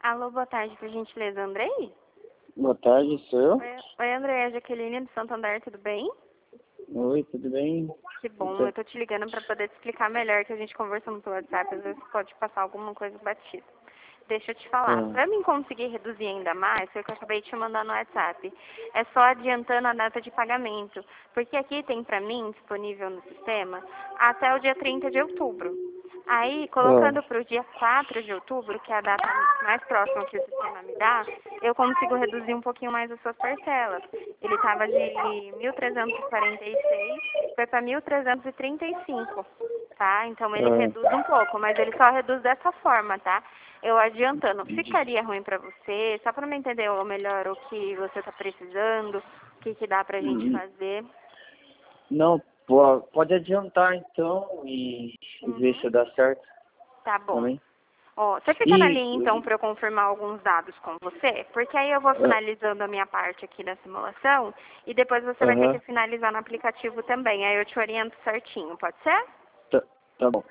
Alô, boa tarde, por gentileza, Andrei? Boa tarde, sou eu? Oi, Andrei, é a Jaqueline do Santander, tudo bem? Oi, tudo bem? Que bom, eu tô te ligando para poder te explicar melhor, que a gente conversando pelo WhatsApp, às vezes pode passar alguma coisa batida. Deixa eu te falar, Ah, para mim conseguir reduzir ainda mais, foi o que eu acabei de te mandar no WhatsApp, é só adiantando a data de pagamento, porque aqui tem para mim, disponível no sistema, até o dia 30 de outubro. Aí, colocando ah, para o dia 4 de outubro, que é a data mais próxima que o sistema me dá, eu consigo reduzir um pouquinho mais as suas parcelas. Ele estava de 1.346, foi para 1.335, tá? Então ele ah, reduz um pouco, mas ele só reduz dessa forma, tá? Eu adiantando, entendi. ficaria ruim para você, só para me entender melhor o que você está precisando, o que dá pra gente Hum, fazer. Não, pode adiantar então e ver Uhum. se dá certo Tá bom. também. Ó, você fica na E, linha então para eu confirmar alguns dados com você, porque aí eu vou ah, finalizando a minha parte aqui da simulação e depois você vai ter que aham, finalizar no aplicativo também. Aí eu te oriento certinho, pode ser? tá bom.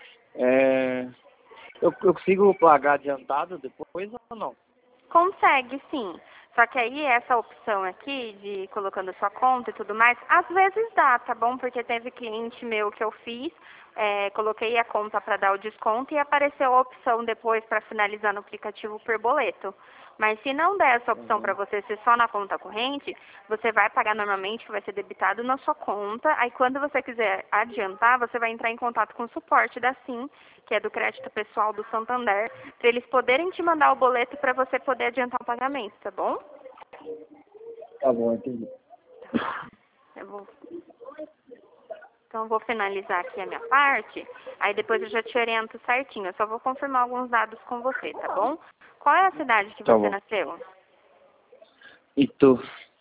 Eu consigo pagar adiantado depois ou não? Consegue, sim. Só que aí essa opção aqui de ir colocando a sua conta e tudo mais, às vezes dá, tá bom? Porque teve cliente meu que eu fiz, coloquei a conta para dar o desconto e apareceu a opção depois para finalizar no aplicativo por boleto. Mas se não der essa opção para Uhum. você ser só na conta corrente, você vai pagar normalmente, que vai ser debitado na sua conta. Aí quando você quiser adiantar, você vai entrar em contato com o suporte da SIM, que é do crédito pessoal do Santander, para eles poderem te mandar o boleto para você poder adiantar o pagamento, tá bom? Tá bom, entendi. Eu vou... Então eu vou finalizar aqui a minha parte, aí depois eu já te oriento certinho. Eu só vou confirmar alguns dados com você, tá bom? Qual é a cidade que Tá você bom. nasceu? E tu?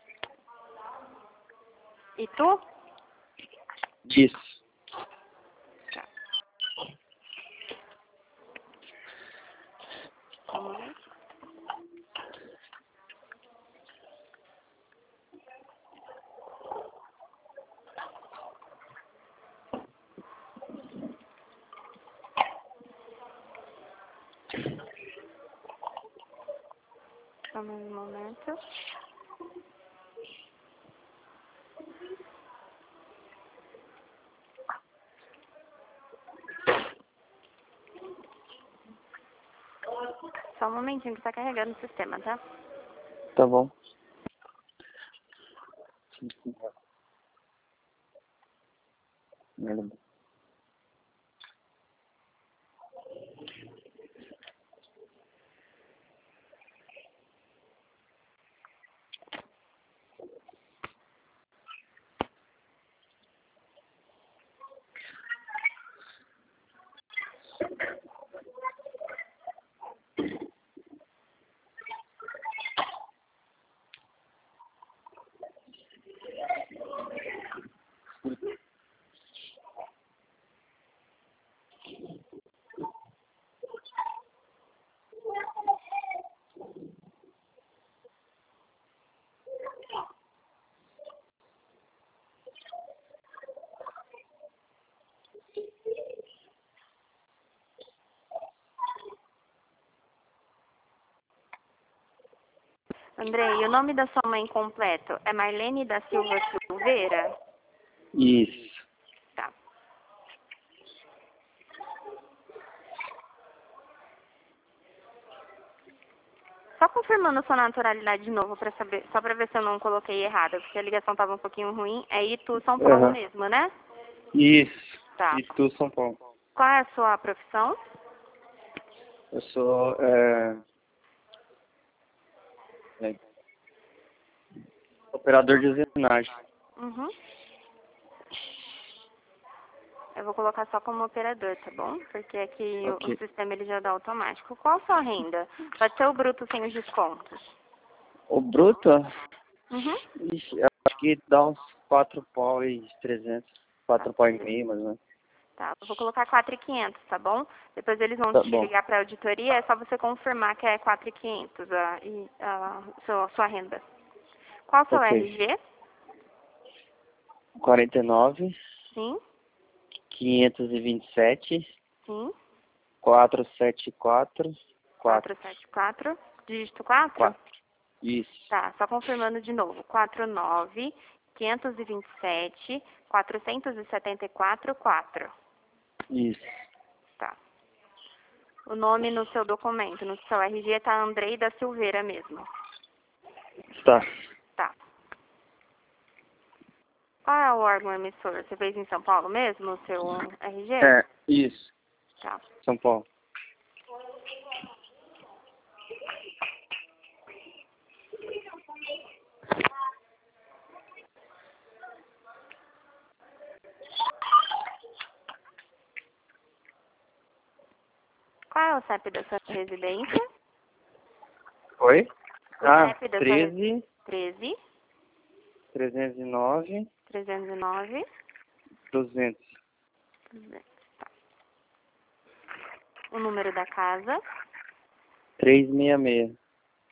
E tu? Diz. Tá. Só um momento. Só um momento. Só um momentinho que tá carregando o sistema, tá? Tá bom. Merda. Andrei, o nome da sua mãe completo é Marlene da Silva Silveira? Isso. Tá. Só confirmando sua naturalidade de novo para saber, só para ver se eu não coloquei errado, porque a ligação tava um pouquinho ruim. É Itu, São Paulo Aham. mesmo, né? Isso. Tá. E tu, São Paulo? Qual é a sua profissão? Eu sou é, operador de usinagem. Uhum. Eu vou colocar só como operador, tá bom? Porque aqui o Ok. sistema ele já dá automático. Qual a sua renda? Pode ser o bruto sem os descontos. O bruto, Uhum. ixi, eu acho que dá uns 4 pau e 300, 4 pau e 400. meio, mais ou menos. Tá, eu vou colocar 4.500, tá bom? Depois eles vão Tá te bom. ligar para a auditoria, é só você confirmar que é 4.500 sua renda. Qual o seu Ok. RG? 49, Sim, 527, sim, 474, 4. 474. dígito 4? 4. Isso. Tá, só confirmando de novo. 49.527.474.4. Isso. Tá. O nome no seu documento, no seu RG, tá Andrei da Silveira mesmo. Tá. Tá. Qual é o órgão emissor? Você fez em São Paulo mesmo, o seu RG? É, isso. Tá. São Paulo. Qual é o CEP da sua residência? Oi? O Ah, CEP da 13, 13, 309, 309, 200. 200. Tá. O número da casa? 366.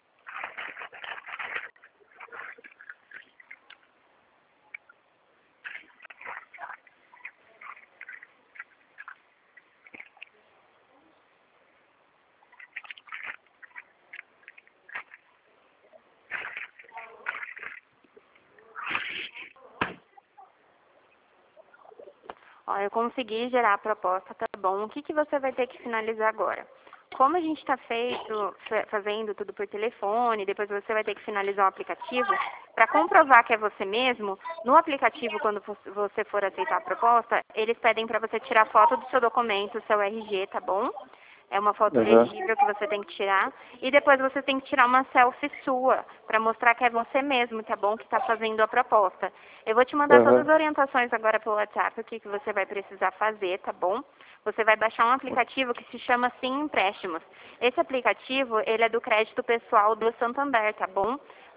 Ó, eu consegui gerar a proposta, tá bom? O que que você vai ter que finalizar agora? Como a gente está fazendo tudo por telefone, depois você vai ter que finalizar o aplicativo, para comprovar que é você mesmo, no aplicativo, quando você for aceitar a proposta, eles pedem para você tirar foto do seu documento, seu RG, tá bom? É uma foto legível que você tem que tirar. E depois você tem que tirar uma selfie sua, para mostrar que é você mesmo, tá bom? Que está fazendo a proposta. Eu vou te mandar todas as orientações agora pelo WhatsApp, o que você vai precisar fazer, tá bom? Você vai baixar um aplicativo que se chama Sim Empréstimos. Esse aplicativo, ele é do crédito pessoal do Santander, tá bom?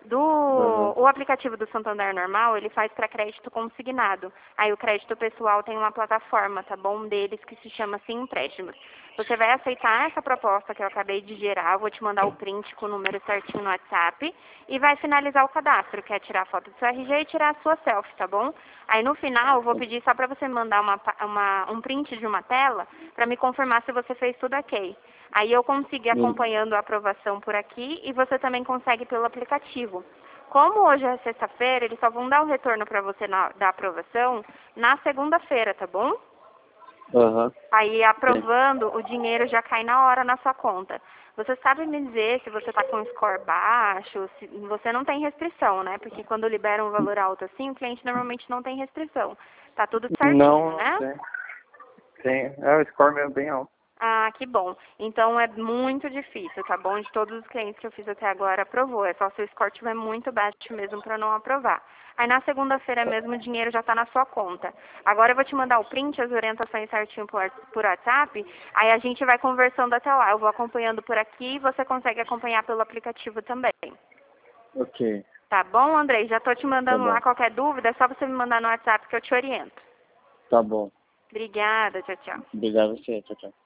O aplicativo do Santander normal, ele faz para crédito consignado. Aí o crédito pessoal tem uma plataforma, tá bom? Deles que se chama Sim Empréstimos. Você vai aceitar essa proposta que eu acabei de gerar, eu vou te mandar o print com o número certinho no WhatsApp e vai finalizar o cadastro, que é tirar a foto do seu RG e tirar a sua selfie, tá bom? Aí no final eu vou pedir só para você me mandar um print de uma tela para me confirmar se você fez tudo ok. Aí eu consigo ir acompanhando a aprovação por aqui e você também consegue pelo aplicativo. Como hoje é sexta-feira, eles só vão dar o retorno para você da aprovação na segunda-feira, tá bom? Aí, aprovando, o dinheiro já cai na hora na sua conta. Você sabe me dizer se você está com um score baixo, se você não tem restrição, né? Porque quando libera um valor alto assim, o cliente normalmente não tem restrição. Tá tudo certinho, Não, né? tem. É, o score meu é bem alto. Ah, que bom. Então é muito difícil, tá bom? De todos os clientes que eu fiz até agora, aprovou. É só se o score estiver muito baixo mesmo para não aprovar. Aí na segunda-feira mesmo o dinheiro já está na sua conta. Agora eu vou te mandar o print, as orientações certinho por WhatsApp. Aí a gente vai conversando até lá. Eu vou acompanhando por aqui e você consegue acompanhar pelo aplicativo também. Ok. Tá bom, Andrei? Já tô te mandando Tá bom. lá qualquer dúvida, é só você me mandar no WhatsApp que eu te oriento. Tá bom. Obrigada, tchau, tchau. Obrigado a você. Tchau, tchau.